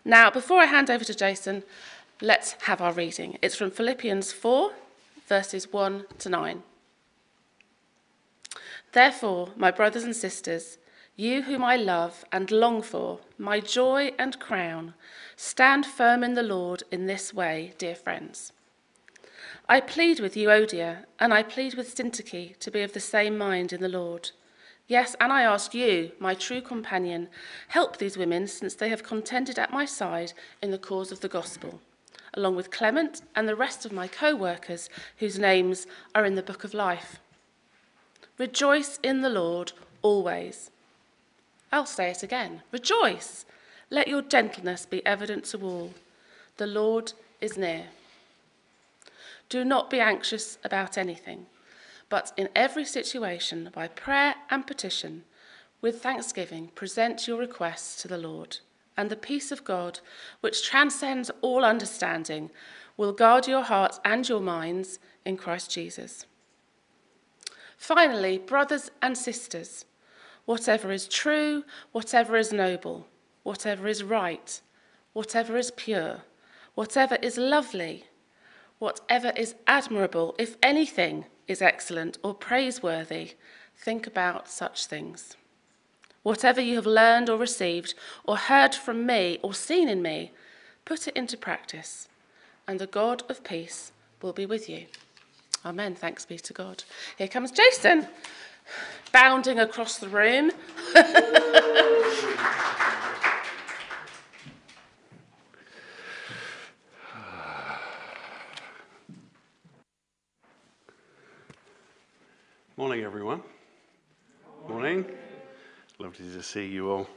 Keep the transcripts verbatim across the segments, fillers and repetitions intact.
Now, before I hand over to Jason, let's have our reading. It's from Philippians four, verses one to nine. Therefore, my brothers and sisters, you whom I love and long for, my joy and crown, stand firm in the Lord in this way, dear friends. I plead with Euodia, and I plead with Syntyche to be of the same mind in the Lord. Yes, and I ask you, my true companion, help these women, since they have contended at my side in the cause of the gospel, along with Clement and the rest of my co-workers, whose names are in the book of life. Rejoice in the Lord always. I'll say it again. Rejoice. Let your gentleness be evident to all. The Lord is near. Do not be anxious about anything, but in every situation, by prayer and petition, with thanksgiving, present your requests to the Lord, and the peace of God, which transcends all understanding, will guard your hearts and your minds in Christ Jesus. Finally, brothers and sisters, whatever is true, whatever is noble, whatever is right, whatever is pure, whatever is lovely, whatever is admirable, if anything is excellent or praiseworthy, think about such things. Whatever you have learned or received or heard from me or seen in me, put it into practice, and the God of peace will be with you. Amen. Thanks be to God. Here comes Jason, bounding across the room. Morning, everyone. Morning. Lovely to see you all.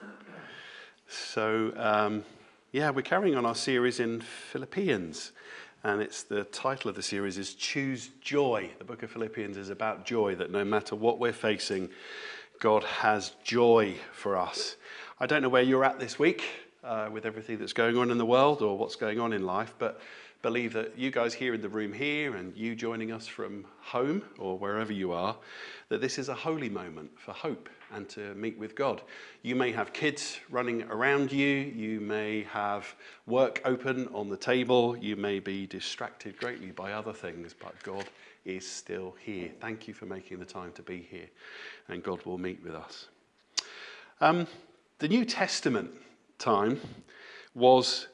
So, um, yeah, we're carrying on our series in Philippians. And it's the title of the series is Choose Joy. The book of Philippians is about joy, that no matter what we're facing, God has joy for us. I don't know where you're at this week uh, with everything that's going on in the world or what's going on in life, but believe that you guys here in the room here and you joining us from home or wherever you are, that this is a holy moment for hope and to meet with God. You may have kids running around you, you may have work open on the table, you may be distracted greatly by other things, but God is still here. Thank you for making the time to be here, and God will meet with us. Um, the New Testament time was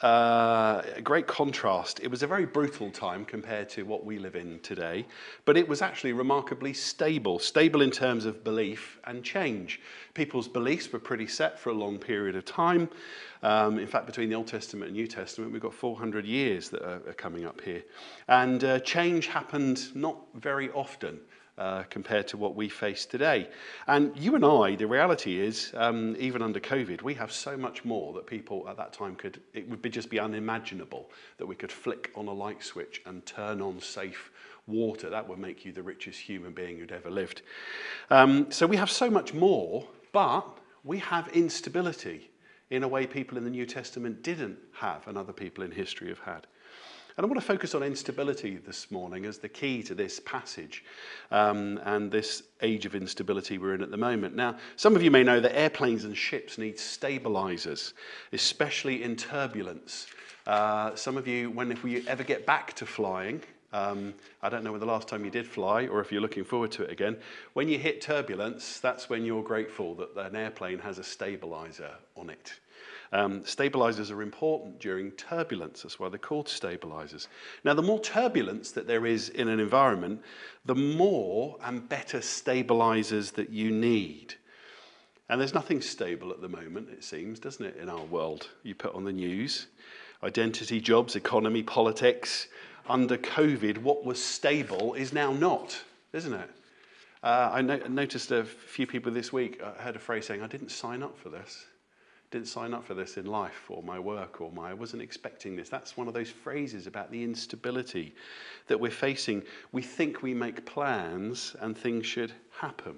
Uh, a great contrast. It was a very brutal time compared to what we live in today, but it was actually remarkably stable, stable in terms of belief and change. People's beliefs were pretty set for a long period of time. Um, in fact, between the Old Testament and New Testament, we've got four hundred years that are, are coming up here. And uh, change happened not very often. Uh, compared to what we face today. And you and I, the reality is, um, even under COVID, we have so much more that people at that time could, it would be just be unimaginable that we could flick on a light switch and turn on safe water. That would make you the richest human being who'd ever lived. Um, so we have so much more, but we have instability in a way people in the New Testament didn't have and other people in history have had. And I want to focus on instability this morning as the key to this passage um, and this age of instability we're in at the moment. Now, some of you may know that airplanes and ships need stabilizers, especially in turbulence. Uh, some of you, when if we ever get back to flying, um, I don't know when the last time you did fly or if you're looking forward to it again, when you hit turbulence, that's when you're grateful that an airplane has a stabilizer on it. Um, stabilizers are important during turbulence. That's why they're called stabilizers. Now, the more turbulence that there is in an environment, the more and better stabilizers that you need. And there's nothing stable at the moment, it seems, doesn't it, in our world? You put on the news, identity, jobs, economy, politics. Under COVID, what was stable is now not, isn't it? Uh, I no- noticed a few people this week, I heard a phrase saying, I didn't sign up for this. Didn't sign up for this in life or my work or my, I wasn't expecting this. That's one of those phrases about the instability that we're facing. We think we make plans and things should happen.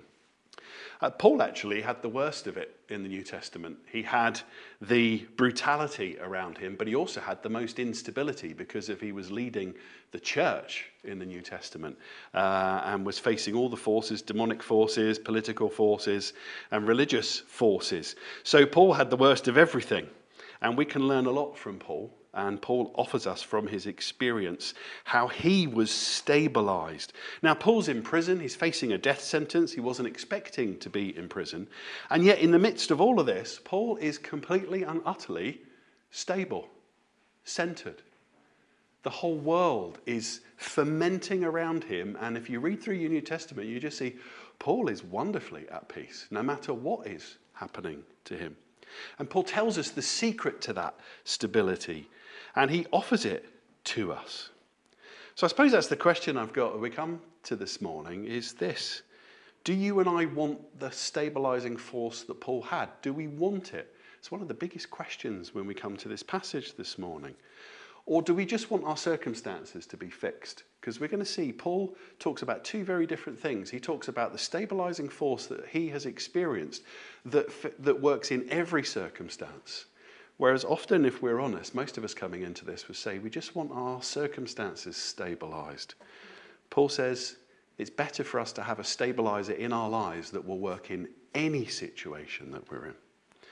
Uh, Paul actually had the worst of it in the New Testament. He had the brutality around him, but he also had the most instability because of he was leading the church in the New Testament uh, and was facing all the forces, demonic forces, political forces, and religious forces. So Paul had the worst of everything. And we can learn a lot from Paul. And Paul offers us from his experience how he was stabilized. Now, Paul's in prison. He's facing a death sentence. He wasn't expecting to be in prison. And yet, in the midst of all of this, Paul is completely and utterly stable, centered. The whole world is fermenting around him. And if you read through your New Testament, you just see Paul is wonderfully at peace, no matter what is happening to him. And Paul tells us the secret to that stability, and he offers it to us. So I suppose that's the question I've got as we come to this morning, is this. Do you and I want the stabilizing force that Paul had? Do we want it? It's one of the biggest questions when we come to this passage this morning. Or do we just want our circumstances to be fixed? Because we're going to see Paul talks about two very different things. He talks about the stabilizing force that he has experienced that, that works in every circumstance. Whereas often, if we're honest, most of us coming into this would say we just want our circumstances stabilized. Paul says it's better for us to have a stabilizer in our lives that will work in any situation that we're in.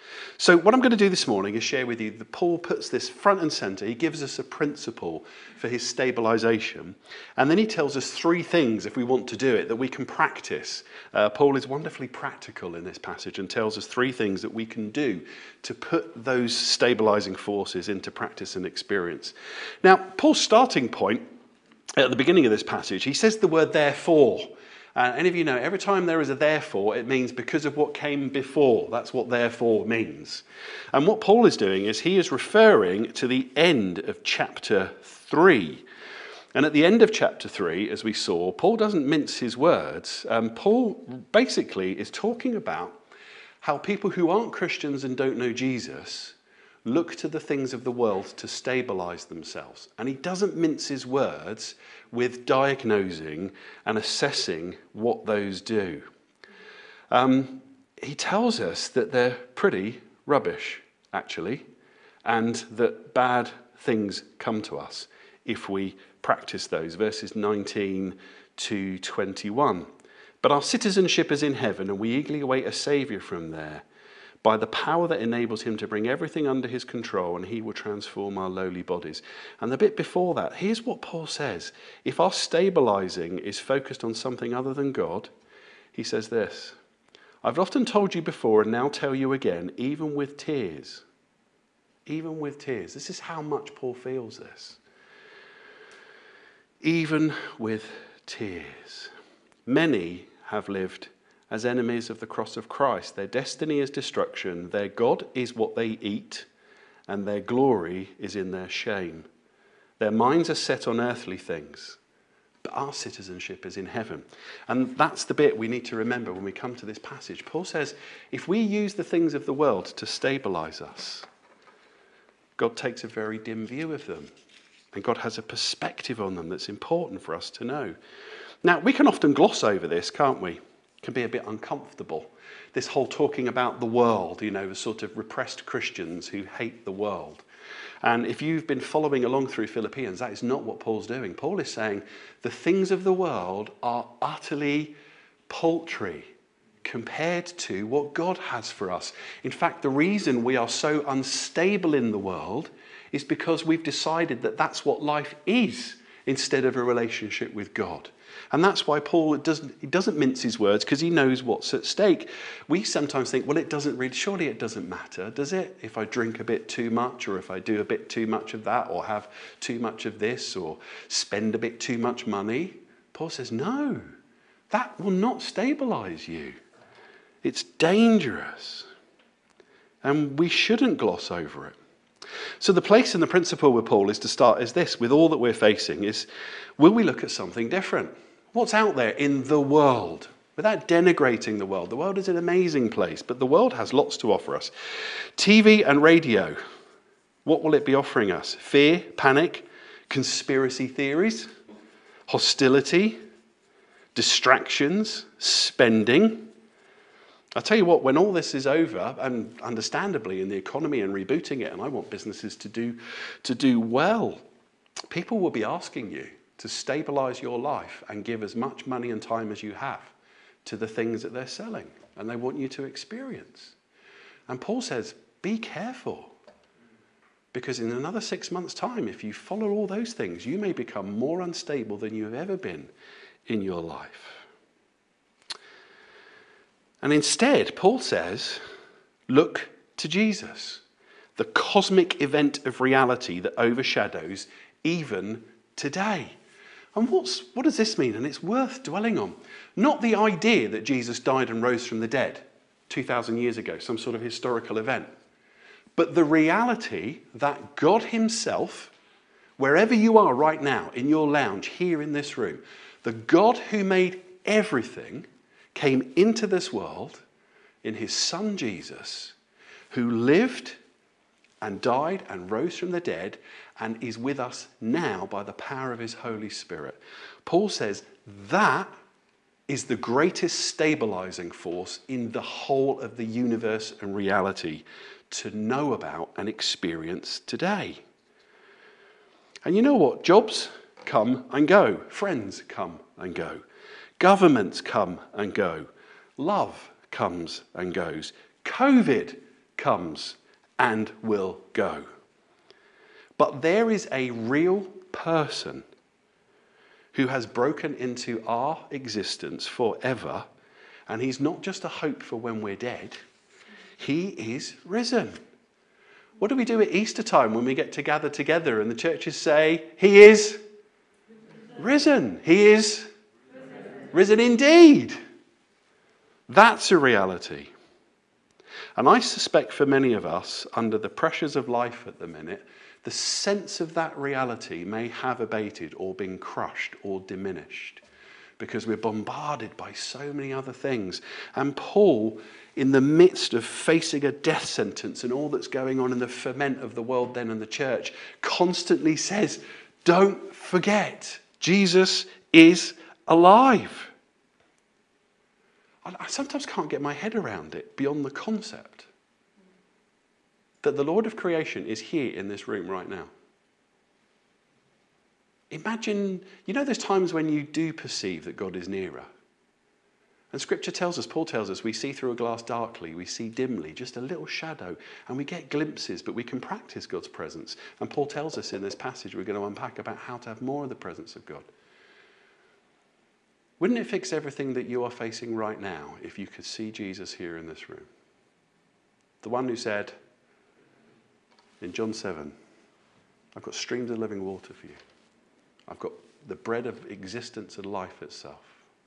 So what I'm going to do this morning is share with you that Paul puts this front and center. He gives us a principle for his stabilization. And then he tells us three things, if we want to do it, that we can practice. Uh, Paul is wonderfully practical in this passage and tells us three things that we can do to put those stabilizing forces into practice and experience. Now, Paul's starting point at the beginning of this passage, he says the word therefore. Uh, any of you know, every time there is a therefore, it means because of what came before. That's what therefore means. And what Paul is doing is he is referring to the end of chapter three. And at the end of chapter three, as we saw, Paul doesn't mince his words. Um, Paul basically is talking about how people who aren't Christians and don't know Jesus look to the things of the world to stabilize themselves. And he doesn't mince his words with diagnosing and assessing what those do. Um, he tells us that they're pretty rubbish, actually, and that bad things come to us if we practice those. Verses nineteen to twenty-one. But our citizenship is in heaven, and we eagerly await a Saviour from there, by the power that enables him to bring everything under his control, and he will transform our lowly bodies. And the bit before that, here's what Paul says. If our stabilizing is focused on something other than God, he says this, I've often told you before and now tell you again, even with tears, even with tears. This is how much Paul feels this. Even with tears. Many have lived as enemies of the cross of Christ. Their destiny is destruction, their God is what they eat, and their glory is in their shame. Their minds are set on earthly things, but our citizenship is in heaven. And that's the bit we need to remember when we come to this passage. Paul says, if we use the things of the world to stabilize us, God takes a very dim view of them, and God has a perspective on them that's important for us to know. Now, we can often gloss over this, can't we? Can be a bit uncomfortable. This whole talking about the world, you know, the sort of repressed Christians who hate the world. And if you've been following along through Philippians, that is not what Paul's doing. Paul is saying the things of the world are utterly paltry compared to what God has for us. In fact, the reason we are so unstable in the world is because we've decided that that's what life is instead of a relationship with God. And that's why Paul doesn't, he doesn't mince his words, because he knows what's at stake. We sometimes think, well, it doesn't really, surely it doesn't matter, does it? If I drink a bit too much, or if I do a bit too much of that, or have too much of this, or spend a bit too much money. Paul says, no, that will not stabilize you. It's dangerous. And we shouldn't gloss over it. So the place and the principle with Paul is to start is this, with all that we're facing, is will we look at something different? What's out there in the world? Without denigrating the world. The world is an amazing place, but the world has lots to offer us. T V and radio, what will it be offering us? Fear, panic, conspiracy theories, hostility, distractions, spending. I'll tell you what, when all this is over, and understandably in the economy and rebooting it, and I want businesses to do, to do well, people will be asking you to stabilize your life and give as much money and time as you have to the things that they're selling, and they want you to experience. And Paul says, be careful. Because in another six months' time, if you follow all those things, you may become more unstable than you have ever been in your life. And instead, Paul says, look to Jesus, the cosmic event of reality that overshadows even today. And what's, what does this mean? And it's worth dwelling on. Not the idea that Jesus died and rose from the dead two thousand years ago, some sort of historical event, but the reality that God himself, wherever you are right now, in your lounge, here in this room, the God who made everything came into this world in his son Jesus, who lived and died and rose from the dead and is with us now by the power of his Holy Spirit. Paul says that is the greatest stabilizing force in the whole of the universe and reality to know about and experience today. And you know what? Jobs come and go. Friends come and go. Governments come and go. Love comes and goes. COVID comes and will go. But there is a real person who has broken into our existence forever, and he's not just a hope for when we're dead. He is risen. What do we do at Easter time when we get to gather together and the churches say, he is risen. He is risen indeed. That's a reality. And I suspect for many of us, under the pressures of life at the minute, the sense of that reality may have abated or been crushed or diminished because we're bombarded by so many other things. And Paul, in the midst of facing a death sentence and all that's going on in the ferment of the world then and the church, constantly says, don't forget, Jesus is alive. I sometimes can't get my head around it beyond the concept that the Lord of creation is here in this room right now. Imagine, you know, there's times when you do perceive that God is nearer. And Scripture tells us, Paul tells us, we see through a glass darkly, we see dimly, just a little shadow, and we get glimpses, but we can practice God's presence. And Paul tells us in this passage we're going to unpack about how to have more of the presence of God. Wouldn't it fix everything that you are facing right now if you could see Jesus here in this room? The one who said in John seven, I've got streams of living water for you. I've got the bread of existence and life itself.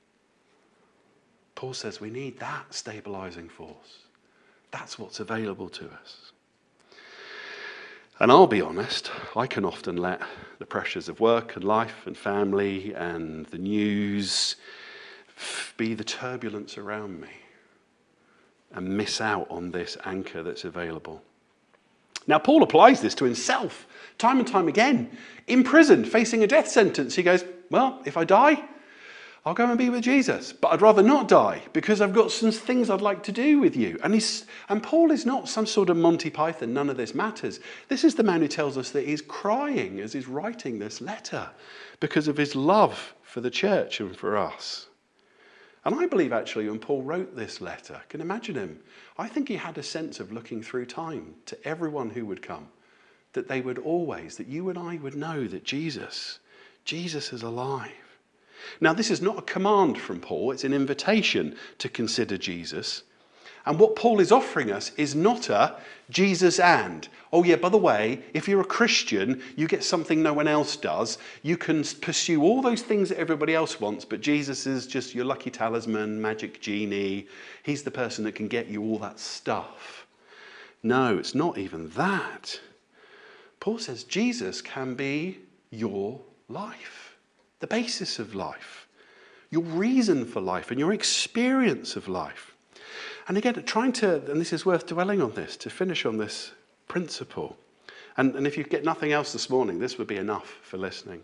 Paul says we need that stabilizing force. That's what's available to us. And I'll be honest, I can often let the pressures of work and life and family and the news be the turbulence around me and miss out on this anchor that's available. Now, Paul applies this to himself time and time again. In prison, facing a death sentence, he goes, well, if I die, I'll go and be with Jesus. But I'd rather not die because I've got some things I'd like to do with you. And he's, and Paul is not some sort of Monty Python, none of this matters. This is the man who tells us that he's crying as he's writing this letter because of his love for the church and for us. And I believe actually when Paul wrote this letter, I can imagine him, I think he had a sense of looking through time to everyone who would come, that they would always, that you and I would know that Jesus, Jesus is alive. Now, this is not a command from Paul, it's an invitation to consider Jesus. And what Paul is offering us is not a Jesus and, oh yeah, by the way, if you're a Christian, you get something no one else does. You can pursue all those things that everybody else wants, but Jesus is just your lucky talisman, magic genie. He's the person that can get you all that stuff. No, it's not even that. Paul says Jesus can be your life, the basis of life, your reason for life and your experience of life. And again, trying to, and this is worth dwelling on this, to finish on this principle. And, and if you get nothing else this morning, this would be enough for listening.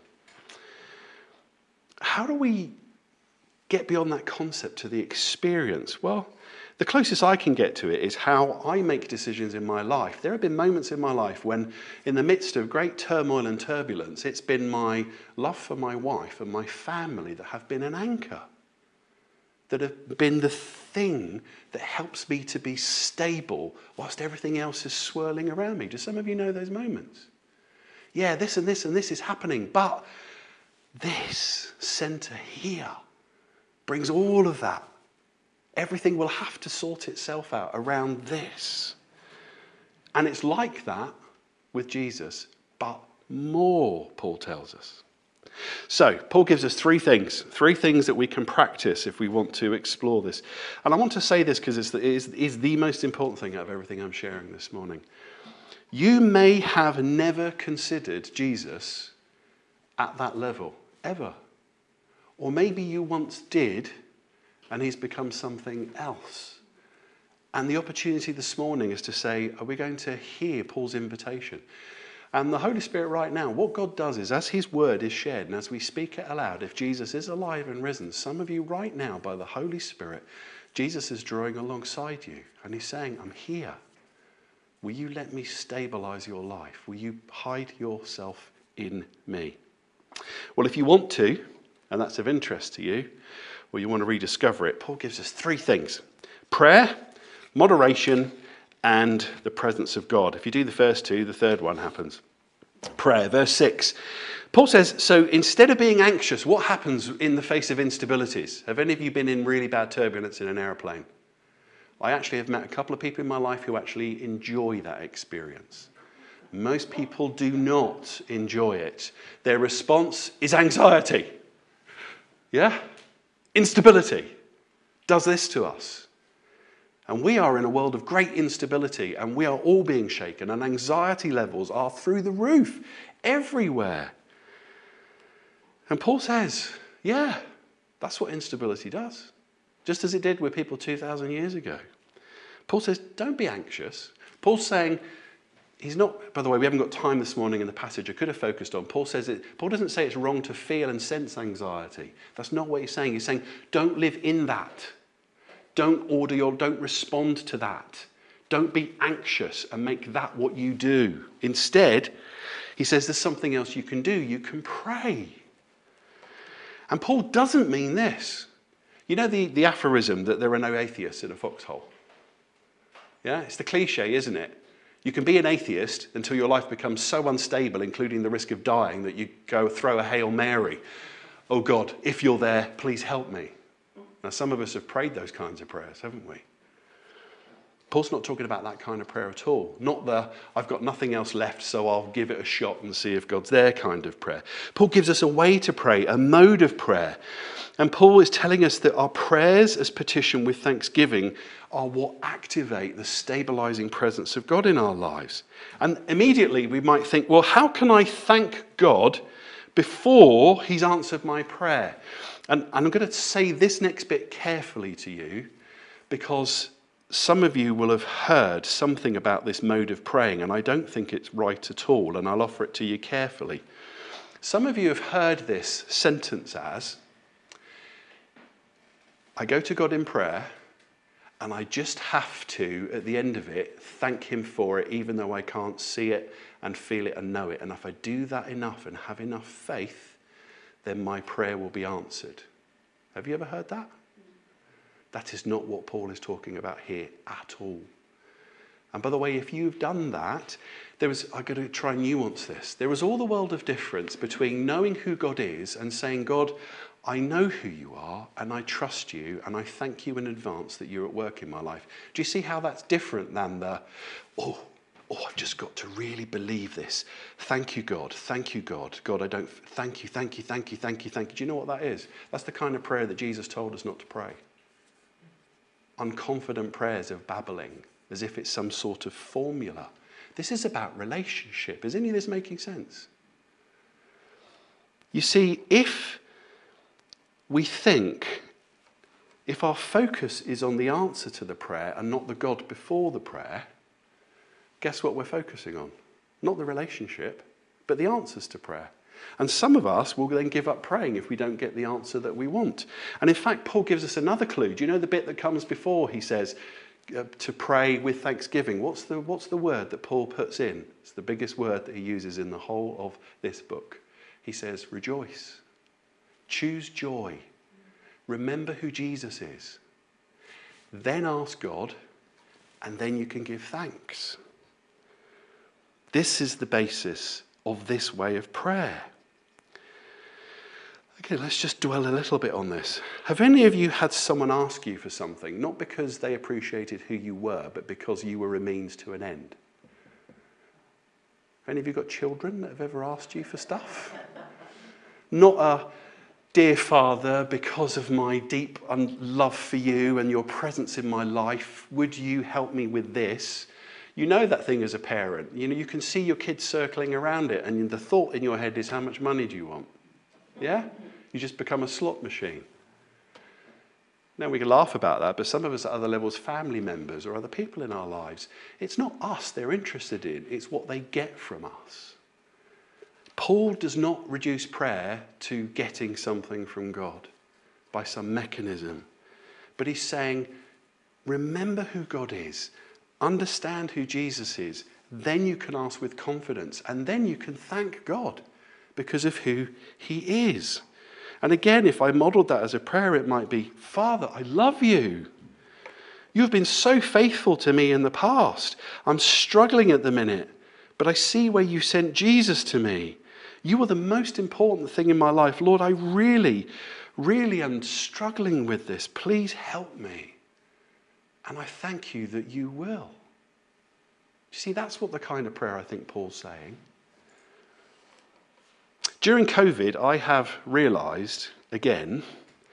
How do we get beyond that concept to the experience? Well, the closest I can get to it is how I make decisions in my life. There have been moments in my life when, in the midst of great turmoil and turbulence, it's been my love for my wife and my family that have been an anchor. that have been the thing that helps me to be stable whilst everything else is swirling around me. Do some of you know those moments? Yeah, this and this and this is happening, but this centre here brings all of that. Everything will have to sort itself out around this. And it's like that with Jesus, but more, Paul tells us. So, Paul gives us three things, three things that we can practice if we want to explore this. And I want to say this because it is, is the most important thing out of everything I'm sharing this morning. You may have never considered Jesus at that level, ever. Or maybe you once did, and he's become something else. And the opportunity this morning is to say, are we going to hear Paul's invitation? And the Holy Spirit right now, what God does is, as his word is shared and as we speak it aloud, if Jesus is alive and risen, some of you right now, by the Holy Spirit, Jesus is drawing alongside you. And he's saying, I'm here. Will you let me stabilize your life? Will you hide yourself in me? Well, if you want to, and that's of interest to you, or you want to rediscover it, Paul gives us three things: prayer, moderation, and the presence of God. If you do the first two, the third one happens. Prayer, verse six. Paul says, so instead of being anxious, what happens in the face of instabilities? Have any of you been in really bad turbulence in an aeroplane? I actually have met a couple of people in my life who actually enjoy that experience. Most people do not enjoy it. Their response is anxiety. Yeah? Instability does this to us. And we are in a world of great instability, and we are all being shaken, and anxiety levels are through the roof everywhere. And Paul says, yeah, that's what instability does. Just as it did with people two thousand years ago. Paul says, don't be anxious. Paul's saying, he's not, by the way, we haven't got time this morning in the passage I could have focused on. Paul says it, Paul doesn't say it's wrong to feel and sense anxiety. That's not what he's saying. He's saying, don't live in that. Don't order your, don't respond to that. Don't be anxious and make that what you do. Instead, he says there's something else you can do. You can pray. And Paul doesn't mean this. You know the, the aphorism that there are no atheists in a foxhole? Yeah, it's the cliche, isn't it? You can be an atheist until your life becomes so unstable, including the risk of dying, that you go throw a Hail Mary. Oh God, if you're there, please help me. Now, some of us have prayed those kinds of prayers, haven't we? Paul's not talking about that kind of prayer at all. Not the, I've got nothing else left, so I'll give it a shot and see if God's there kind of prayer. Paul gives us a way to pray, a mode of prayer. And Paul is telling us that our prayers as petition with thanksgiving are what activate the stabilizing presence of God in our lives. And immediately we might think, well, how can I thank God before he's answered my prayer? And I'm going to say this next bit carefully to you, because some of you will have heard something about this mode of praying, and I don't think it's right at all, and I'll offer it to you carefully. Some of you have heard this sentence as, I go to God in prayer, and I just have to, at the end of it, thank him for it, even though I can't see it and feel it and know it. And if I do that enough and have enough faith, then my prayer will be answered. Have you ever heard that? That is not what Paul is talking about here at all. And by the way, if you've done that, there is, I've got to try and nuance this. There is all the world of difference between knowing who God is and saying, God, I know who you are and I trust you and I thank you in advance that you're at work in my life. Do you see how that's different than the, oh, Oh, I've just got to really believe this. Thank you, God. Thank you, God. God, I don't... Thank you, thank you, thank you, thank you, thank you. Do you know what that is? That's the kind of prayer that Jesus told us not to pray. Unconfident prayers of babbling, as if it's some sort of formula. This is about relationship. Is any of this making sense? You see, if we think, if our focus is on the answer to the prayer and not the God before the prayer, guess what we're focusing on? Not the relationship, but the answers to prayer. And some of us will then give up praying if we don't get the answer that we want. And in fact, Paul gives us another clue. Do you know the bit that comes before he says uh, to pray with thanksgiving? What's the, what's the word that Paul puts in? It's the biggest word that he uses in the whole of this book. He says, rejoice. Choose joy. Remember who Jesus is. Then ask God, and then you can give thanks. This is the basis of this way of prayer. Okay, let's just dwell a little bit on this. Have any of you had someone ask you for something, not because they appreciated who you were, but because you were a means to an end? Any of you got children that have ever asked you for stuff? Not a, dear Father, because of my deep love for you and your presence in my life, would you help me with this? You know that thing as a parent. You know, you can see your kids circling around it, and the thought in your head is, how much money do you want? Yeah? You just become a slot machine. Now, we can laugh about that, but some of us at other levels, family members or other people in our lives, it's not us they're interested in, it's what they get from us. Paul does not reduce prayer to getting something from God by some mechanism, but he's saying, remember who God is, understand who Jesus is, then you can ask with confidence, and then you can thank God because of who he is. And again, if I modelled that as a prayer, it might be, Father, I love you. You've been so faithful to me in the past. I'm struggling at the minute, but I see where you sent Jesus to me. You are the most important thing in my life. Lord, I really, really am struggling with this. Please help me. And I thank you that you will. You see, that's what the kind of prayer I think Paul's saying. During COVID, I have realised, again,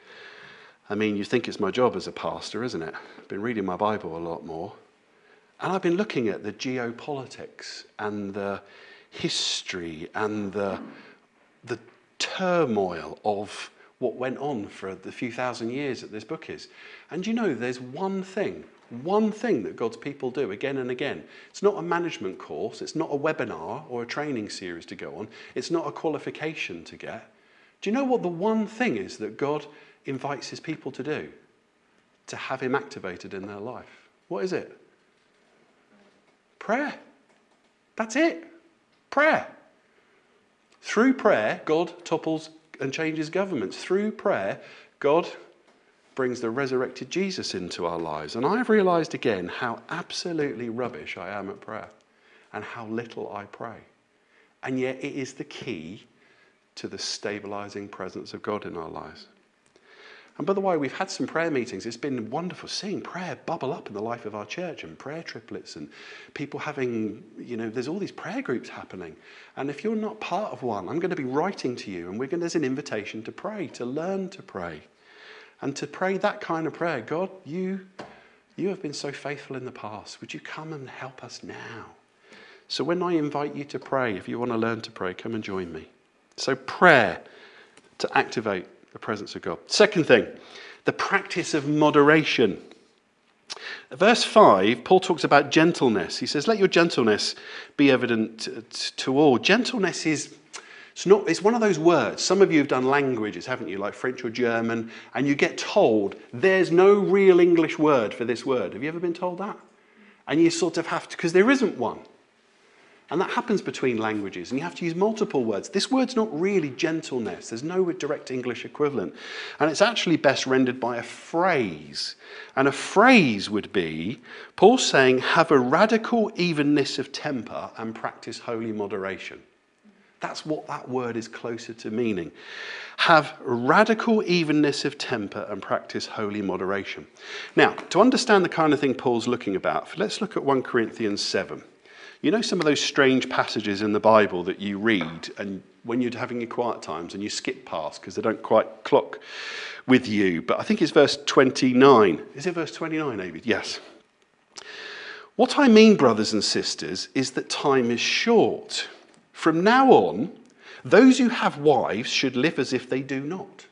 I mean, you think it's my job as a pastor, isn't it? I've been reading my Bible a lot more. And I've been looking at the geopolitics and the history and the, the turmoil of what went on for the few thousand years that this book is. And you know, there's one thing, one thing that God's people do again and again. It's not a management course, it's not a webinar or a training series to go on, it's not a qualification to get. Do you know what the one thing is that God invites his people to do? To have him activated in their life. What is it? Prayer. That's it. Prayer. Through prayer, God topples and changes governments. Through prayer, God brings the resurrected Jesus into our lives. And I've realised again how absolutely rubbish I am at prayer and how little I pray. And yet it is the key to the stabilising presence of God in our lives. And by the way, we've had some prayer meetings. It's been wonderful seeing prayer bubble up in the life of our church, and prayer triplets and people having, you know, there's all these prayer groups happening. And if you're not part of one, I'm going to be writing to you, and we're going, there's an invitation to pray, to learn to pray. And to pray that kind of prayer. God, you, you have been so faithful in the past. Would you come and help us now? So when I invite you to pray, if you want to learn to pray, come and join me. So prayer to activate the presence of God. Second thing, the practice of moderation. Verse five, Paul talks about gentleness. He says, let your gentleness be evident to all. Gentleness is, it's not, it's one of those words. Some of you have done languages, haven't you, like French or German, and you get told there's no real English word for this word. Have you ever been told that? And you sort of have to, because there isn't one. And that happens between languages, and you have to use multiple words. This word's not really gentleness. There's no direct English equivalent. And it's actually best rendered by a phrase. And a phrase would be, Paul's saying, have a radical evenness of temper and practice holy moderation. That's what that word is closer to meaning. Have radical evenness of temper and practice holy moderation. Now, to understand the kind of thing Paul's looking about, let's look at First Corinthians seven. You know some of those strange passages in the Bible that you read and when you're having your quiet times and you skip past because they don't quite clock with you. But I think it's verse twenty-nine. Is it verse twenty-nine, David? Yes. What I mean, brothers and sisters, is that time is short. From now on, those who have wives should live as if they do not.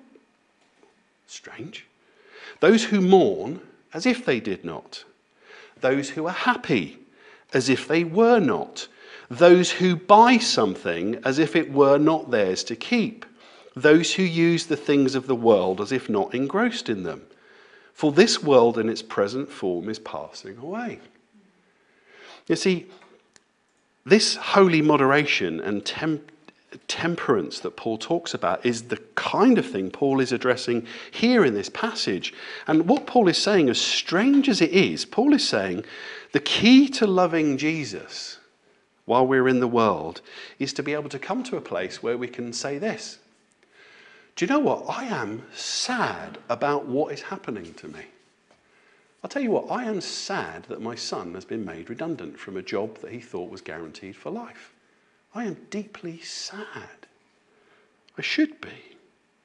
Strange. Those who mourn as if they did not. Those who are happy as if they were not. Those who buy something as if it were not theirs to keep. Those who use the things of the world as if not engrossed in them. For this world in its present form is passing away. You see, this holy moderation and temp- temperance that Paul talks about is the kind of thing Paul is addressing here in this passage. And what Paul is saying, as strange as it is, Paul is saying the key to loving Jesus while we're in the world is to be able to come to a place where we can say this: do you know what? I am sad about what is happening to me. I'll tell you what, I am sad that my son has been made redundant from a job that he thought was guaranteed for life. I am deeply sad. I should be.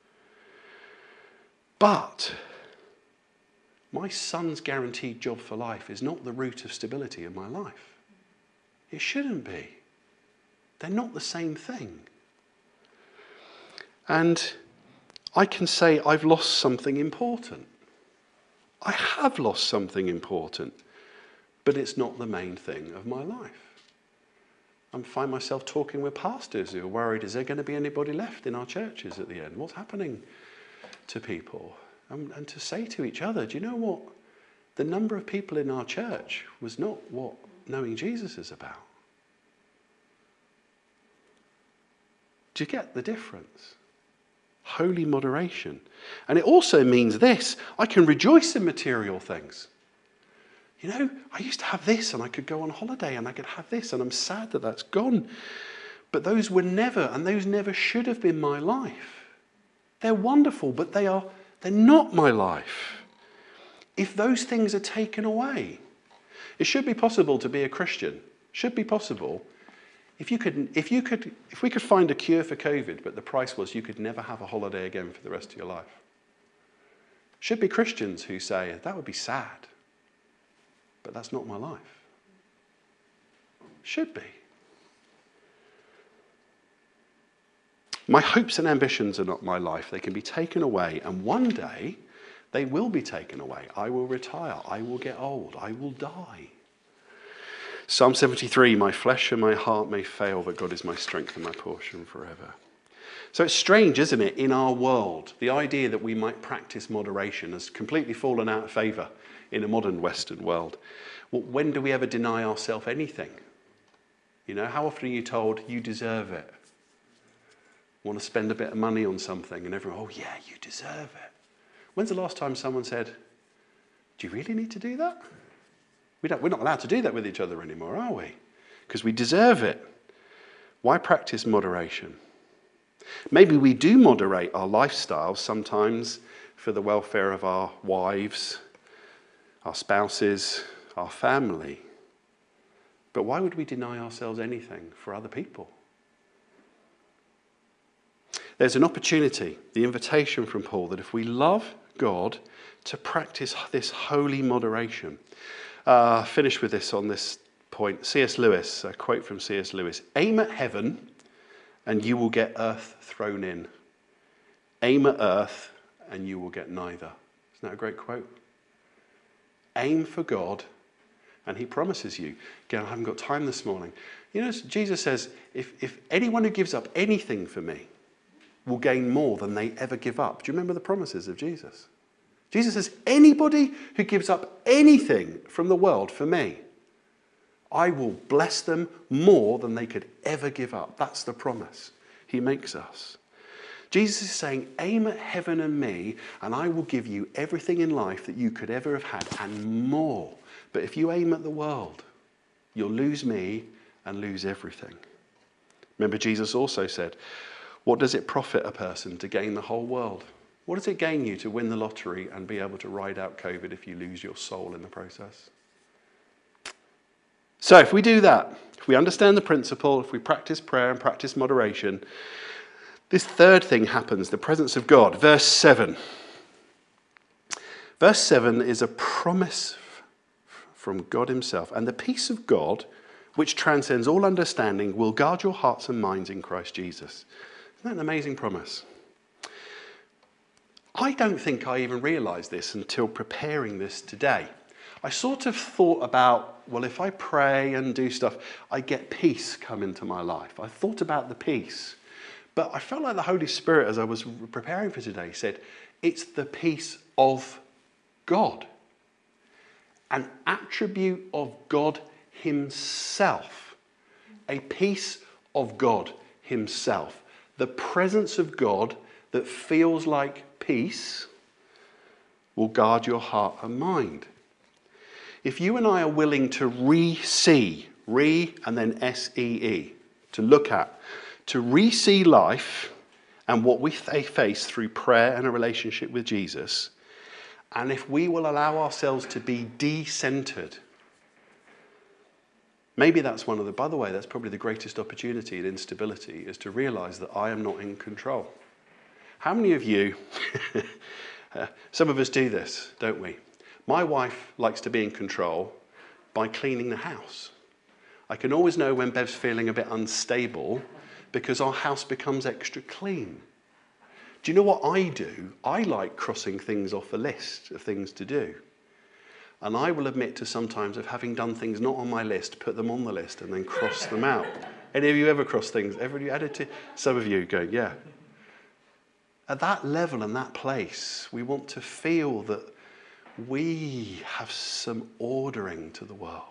But my son's guaranteed job for life is not the root of stability in my life. It shouldn't be. They're not the same thing. And I can say I've lost something important. I have lost something important, but it's not the main thing of my life. I find myself talking with pastors who are worried, is there going to be anybody left in our churches at the end? What's happening to people? And, and to say to each other, do you know what? The number of people in our church was not what knowing Jesus is about. Do you get the difference? Holy moderation. And it also means this: I can rejoice in material things. You know, I used to have this, and I could go on holiday and I could have this, and I'm sad that that's gone. But those were never, and those never should have been my life. They're wonderful, but they are, they're not my life. If those things are taken away, it should be possible to be a Christian. Should be possible. If you could, if you could, if we could find a cure for COVID, but the price was you could never have a holiday again for the rest of your life. Should be Christians who say, that would be sad, but that's not my life. Should be. My hopes and ambitions are not my life. They can be taken away, and one day they will be taken away. I will retire. I will get old. I will die. Psalm seventy-three, my flesh and my heart may fail, but God is my strength and my portion forever. So it's strange, isn't it, in our world, the idea that we might practice moderation has completely fallen out of favour in a modern Western world. Well, when do we ever deny ourselves anything? You know, how often are you told you deserve it? Want to spend a bit of money on something and everyone, oh yeah, you deserve it. When's the last time someone said, do you really need to do that? We don't, we're not allowed to do that with each other anymore, are we? Because we deserve it. Why practice moderation? Maybe we do moderate our lifestyle sometimes for the welfare of our wives, our spouses, our family. But why would we deny ourselves anything for other people? There's an opportunity, the invitation from Paul, that if we love God, to practice this holy moderation. Uh, finish with this on this point. C S Lewis, a quote from C S Lewis: aim at heaven and you will get earth thrown in. Aim at earth and you will get neither. Isn't that a great quote? Aim for God and he promises you. Again, I haven't got time this morning. You know, Jesus says, if, if anyone who gives up anything for me will gain more than they ever give up. Do you remember the promises of Jesus? Jesus says, anybody who gives up anything from the world for me, I will bless them more than they could ever give up. That's the promise he makes us. Jesus is saying, aim at heaven and me, and I will give you everything in life that you could ever have had, and more. But if you aim at the world, you'll lose me and lose everything. Remember, Jesus also said, what does it profit a person to gain the whole world? What does it gain you to win the lottery and be able to ride out COVID if you lose your soul in the process? So if we do that, if we understand the principle, if we practice prayer and practice moderation, this third thing happens, the presence of God. Verse seven. Verse seven is a promise from God himself. And the peace of God, which transcends all understanding, will guard your hearts and minds in Christ Jesus. Isn't that an amazing promise? I don't think I even realised this until preparing this today. I sort of thought about, well, if I pray and do stuff, I get peace come into my life. I thought about the peace. But I felt like the Holy Spirit, as I was preparing for today, said, it's the peace of God. An attribute of God himself. A peace of God himself. the presence of God that feels like peace will guard your heart and mind. If you and I are willing to re-see, re and then S E E, to look at, to re-see life and what we face through prayer and a relationship with Jesus, and if we will allow ourselves to be de-centered, maybe that's one of the, by the way, that's probably the greatest opportunity in instability, is to realize that I am not in control. How many of you, some of us do this, don't we? My wife likes to be in control by cleaning the house. I can always know when Bev's feeling a bit unstable because our house becomes extra clean. Do you know what I do? I like crossing things off a list of things to do. And I will admit to sometimes of having done things not on my list, put them on the list and then cross them out. Any of you ever cross things? Ever you added to? Some of you go, yeah. At that level and that place, we want to feel that we have some ordering to the world.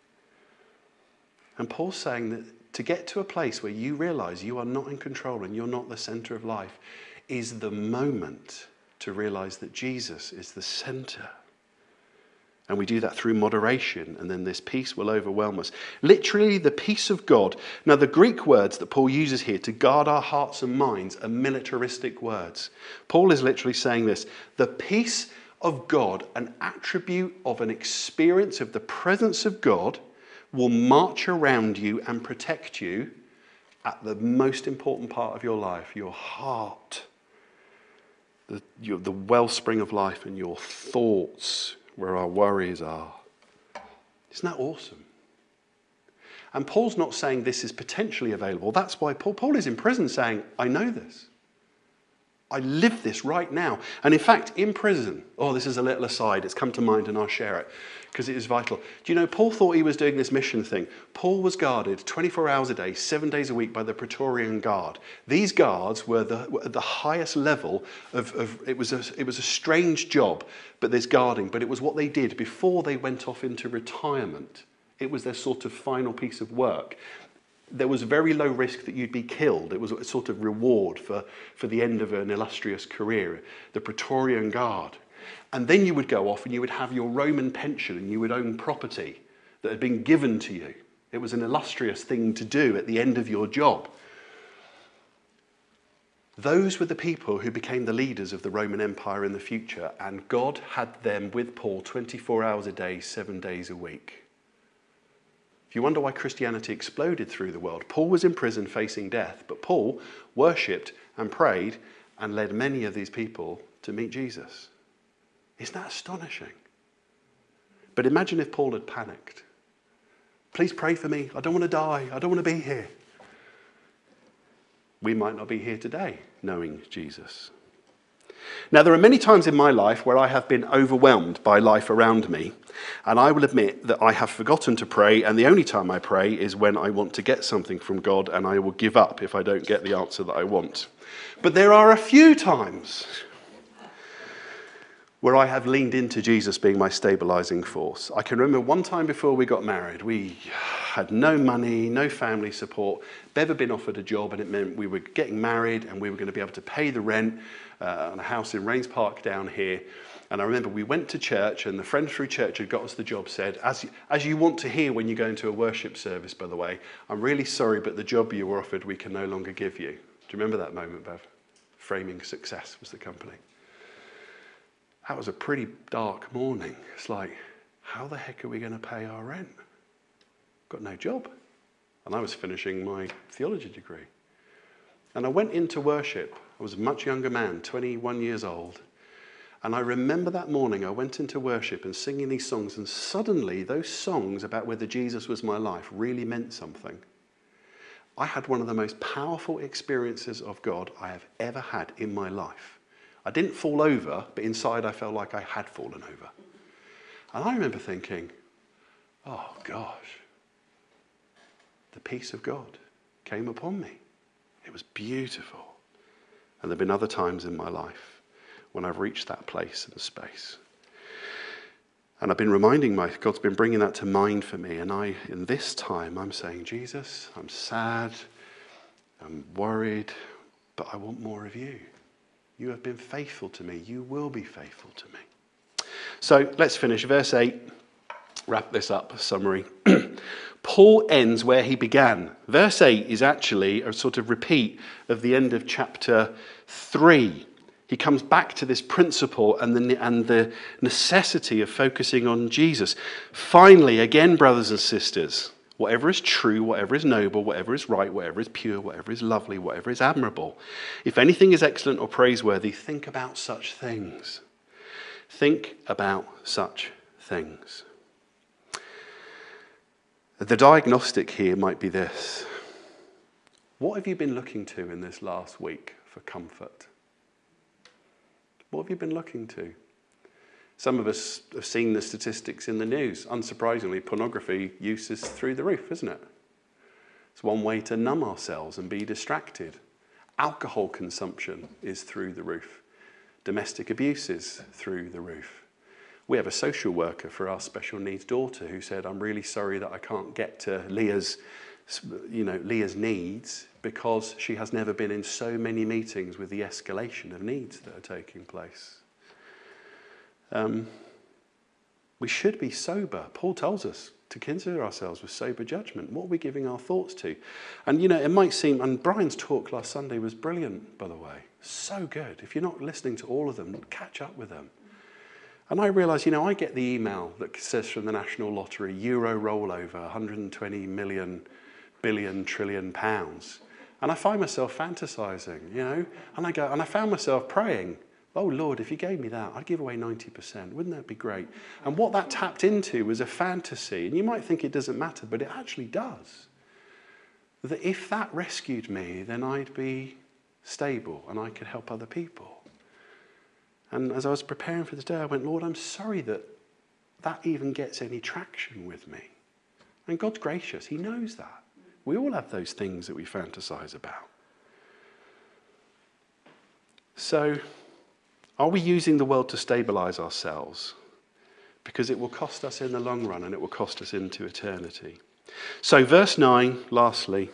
And Paul's saying that to get to a place where you realize you are not in control and you're not the center of life is the moment to realize that Jesus is the center. And we do that through moderation, and then this peace will overwhelm us. Literally, the peace of God. Now, the Greek words that Paul uses here to guard our hearts and minds are militaristic words. Paul is literally saying this: the peace of God, an attribute of an experience of the presence of God, will march around you and protect you at the most important part of your life, your heart, the, your, the wellspring of life, and your thoughts, where our worries are. Isn't that awesome? And Paul's not saying this is potentially available. That's why Paul, Paul is in prison saying, I know this. I live this right now. And in fact, in prison, oh, this is a little aside, it's come to mind and I'll share it because it is vital. Do you know, Paul thought he was doing this mission thing. Paul was guarded twenty-four hours a day, seven days a week by the Praetorian Guard. These guards were the, were at the highest level of, of it, was a, it was a strange job, but there's guarding, but it was what they did before they went off into retirement. It was their sort of final piece of work. There was very low risk that you'd be killed. It was a sort of reward for, for the end of an illustrious career, the Praetorian Guard. And then you would go off and you would have your Roman pension and you would own property that had been given to you. It was an illustrious thing to do at the end of your job. Those were the people who became the leaders of the Roman Empire in the future, and God had them with Paul twenty-four hours a day, seven days a week. If you wonder why Christianity exploded through the world, Paul was in prison facing death, but Paul worshipped and prayed and led many of these people to meet Jesus. Isn't that astonishing? But imagine if Paul had panicked. Please pray for me. I don't want to die. I don't want to be here. We might not be here today knowing Jesus. Now, there are many times in my life where I have been overwhelmed by life around me, and I will admit that I have forgotten to pray, and the only time I pray is when I want to get something from God, and I will give up if I don't get the answer that I want. But there are a few times where I have leaned into Jesus being my stabilizing force. I can remember one time before we got married, we had no money, no family support. Bev had been offered a job, and it meant we were getting married and we were going to be able to pay the rent uh, on a house in Rains Park down here. And I remember we went to church, and the friend through church who got us the job said, as you, as you want to hear when you go into a worship service, by the way, I'm really sorry, but the job you were offered we can no longer give you. Do you remember that moment, Bev? Framing Success was the company. That was a pretty dark morning. It's like, how the heck are we going to pay our rent? Got no job. And I was finishing my theology degree. And I went into worship. I was a much younger man, twenty-one years old. And I remember that morning I went into worship and singing these songs, and suddenly those songs about whether Jesus was my life really meant something. I had one of the most powerful experiences of God I have ever had in my life. I didn't fall over, but inside I felt like I had fallen over. And I remember thinking, oh gosh, the peace of God came upon me. It was beautiful. And there have been other times in my life when I've reached that place and space. And I've been reminding my, God's been bringing that to mind for me. And I, in this time, I'm saying, Jesus, I'm sad, I'm worried, but I want more of you. You have been faithful to me. You will be faithful to me. So let's finish. Verse eight. Wrap this up, summary. Paul ends where he began. Verse eight is actually a sort of repeat of the end of chapter three. He comes back to this principle and the, and the necessity of focusing on Jesus. Finally, again, brothers and sisters, whatever is true, whatever is noble, whatever is right, whatever is pure, whatever is lovely, whatever is admirable, if anything is excellent or praiseworthy, think about such things. Think about such things. The diagnostic here might be this. What have you been looking to in this last week for comfort? What have you been looking to? Some of us have seen the statistics in the news. Unsurprisingly, pornography use is through the roof, isn't it? It's one way to numb ourselves and be distracted. Alcohol consumption is through the roof. Domestic abuse is through the roof. We have a social worker for our special needs daughter who said, I'm really sorry that I can't get to Leah's, you know, Leah's needs because she has never been in so many meetings with the escalation of needs that are taking place. Um, we should be sober. Paul tells us to consider ourselves with sober judgment. What are we giving our thoughts to? And, you know, it might seem, and Brian's talk last Sunday was brilliant, by the way. So good. If you're not listening to all of them, catch up with them. And I realise, you know, I get the email that says from the National Lottery, Euro rollover, one hundred twenty million, billion, trillion pounds. And I find myself fantasising, you know, and I go, and I found myself praying, oh Lord, if you gave me that, I'd give away ninety percent. Wouldn't that be great? And what that tapped into was a fantasy. And you might think it doesn't matter, but it actually does. That if that rescued me, then I'd be stable and I could help other people. And as I was preparing for this day, I went, Lord, I'm sorry that that even gets any traction with me. And God's gracious. He knows that. We all have those things that we fantasize about. So, are we using the world to stabilize ourselves? Because it will cost us in the long run and it will cost us into eternity. So, verse nine, lastly.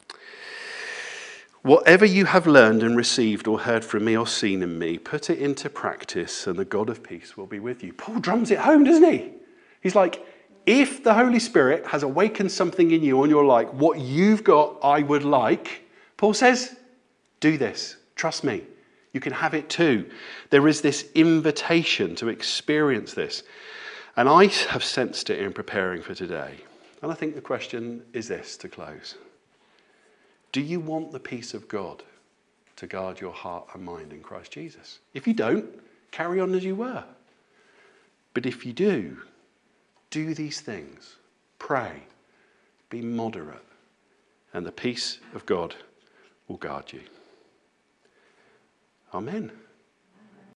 Whatever you have learned and received or heard from me or seen in me, put it into practice and the God of peace will be with you. Paul drums it home, doesn't he? He's like, if the Holy Spirit has awakened something in you and you're like, what you've got, I would like, Paul says, do this. Trust me. You can have it too. There is this invitation to experience this. And I have sensed it in preparing for today. And I think the question is this to close. Do you want the peace of God to guard your heart and mind in Christ Jesus? If you don't, carry on as you were. But if you do, do these things. Pray. Be moderate. And the peace of God will guard you. Amen.